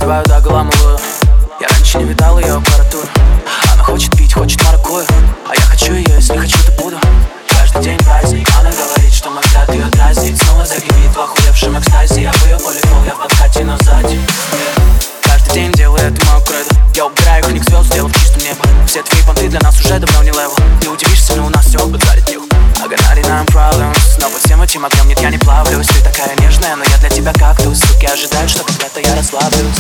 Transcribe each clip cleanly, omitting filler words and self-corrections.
Раздеваю до гола малую. Я раньше не видал ее аппаратуру. Она хочет пить, хочет маракую. А я хочу ее, если хочу, то буду. Каждый день праздник. Она говорит, что мой взгляд ее дразнит. Снова загибит в охуевшем экстазе. Я в ее волейбол, я в подкате, но сзади. Каждый день делаю это мою кредо. Я убираю книг звезд, сделав чистым небо. Все твои понты для нас уже давно не левел. Ты удивишься, но у нас все базарит дел. I got 99 problems. Но под всем этим огнем нет, я не плавлюсь. Ты такая нежная, но я для тебя кактус. Суки ожидают, что когда-то я расслаблюсь.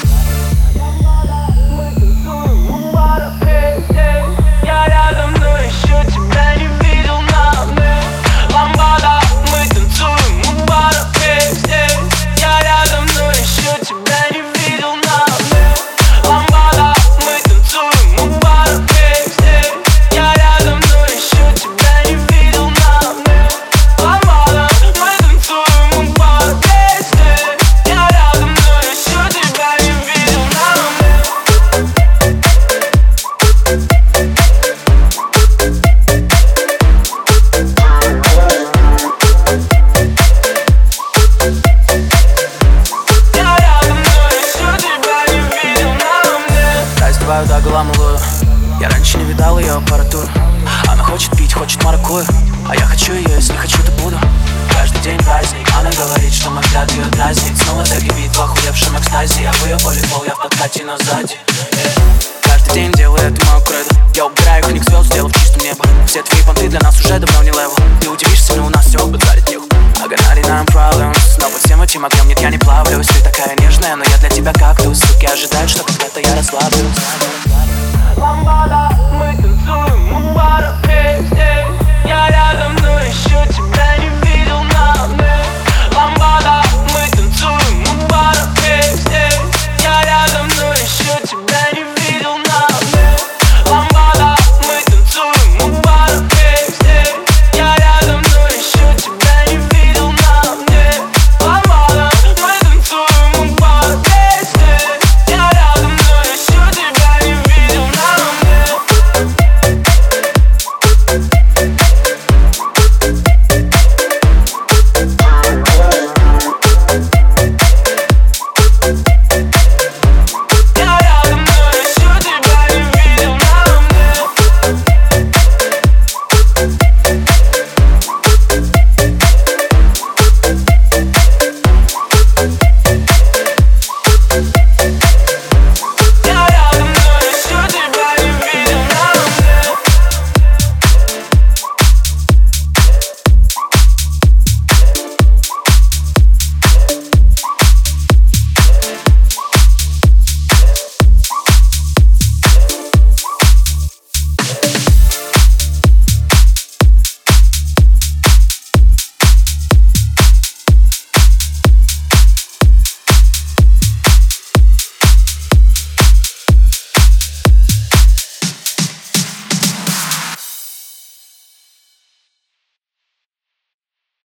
Я рядом, но еще тебя не видел на мне. Ламбада, мы танцуем у бара. Я рядом, но еще тебя не видел на мне. Ламбада, мы танцуем у бара. Я рядом, но еще тебя не видел на мне. Ламбада, мы танцуем у бара. Я рядом, но еще тебя не видел на мне. Раздеваю до гола малую. Я раньше не видал ее аппаратуру. Она хочет пить, хочет маракую. А я хочу ее, если хочу, то буду. Каждый день праздник. Она говорит, что мой взгляд ее дразнит. Снова загибит в охуевшем экстазе. Я в ее волейбол, я в подкате, но сзади. Каждый день делаю это мою кредо. Я убираю книг звезд, сделав чистым небо. Все твои понты для нас уже давно не левел. Ты удивишься, но у нас все базарит дел. I got 99 problems. Но под всем этим огнем нет, я не плавлюсь. Ты такая нежная, но я для тебя кактус. Суки ожидают, что когда-то я расслаблюсь. Ламбада, мы танцуем у бара. Я рядом, но еще тебя не